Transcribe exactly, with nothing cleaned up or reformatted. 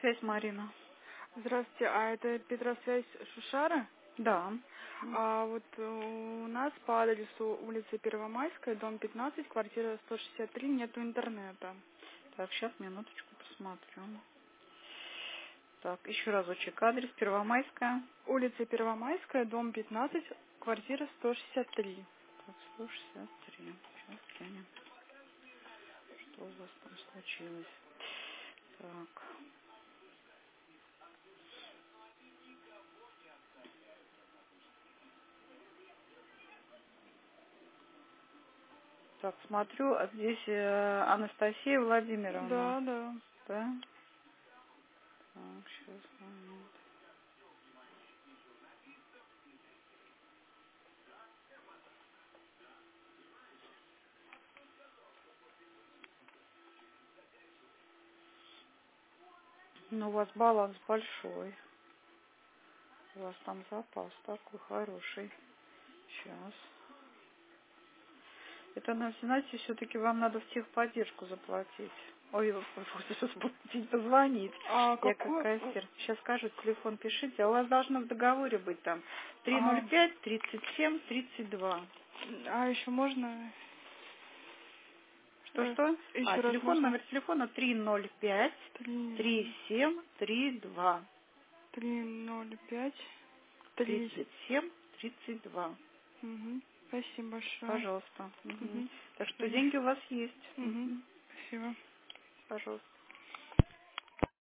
Петросвязь, Марина. Здравствуйте, а это Петросвязь Шушара? Да. А вот у нас по адресу улица Первомайская, дом пятнадцать, квартира сто шестьдесят три, нету интернета. Так, сейчас, минуточку, посмотрю. Так, еще разочек. Адрес Первомайская. Улица Первомайская, дом пятнадцать, квартира сто шестьдесят три. Так, сто шестьдесят три. Сейчас глянем, что у вас там случилось. Так. Так, смотрю, а здесь э, Анастасия Владимировна. Да, да. Да? Так, сейчас, момент. Ну, у вас баланс большой. У вас там запас такой хороший. Сейчас. Это, на- знаете, все-таки вам надо в техподдержку заплатить. Ой, вы заплатить, позвонить. А Я какой... какая сер. Сейчас скажу, телефон пишите. А у вас должно в договоре быть там три ноль А, пять тридцать семь тридцать два. а еще можно... Что-что? А, Еще раз телефон, можно? номер телефона три ноль пять три Три... семь три два. Три ноль пять... Три... тридцать семь тридцать два. Угу. Спасибо большое. Пожалуйста. Мгм. Угу. Так что деньги у вас есть. Угу. Мгм. Спасибо. Пожалуйста.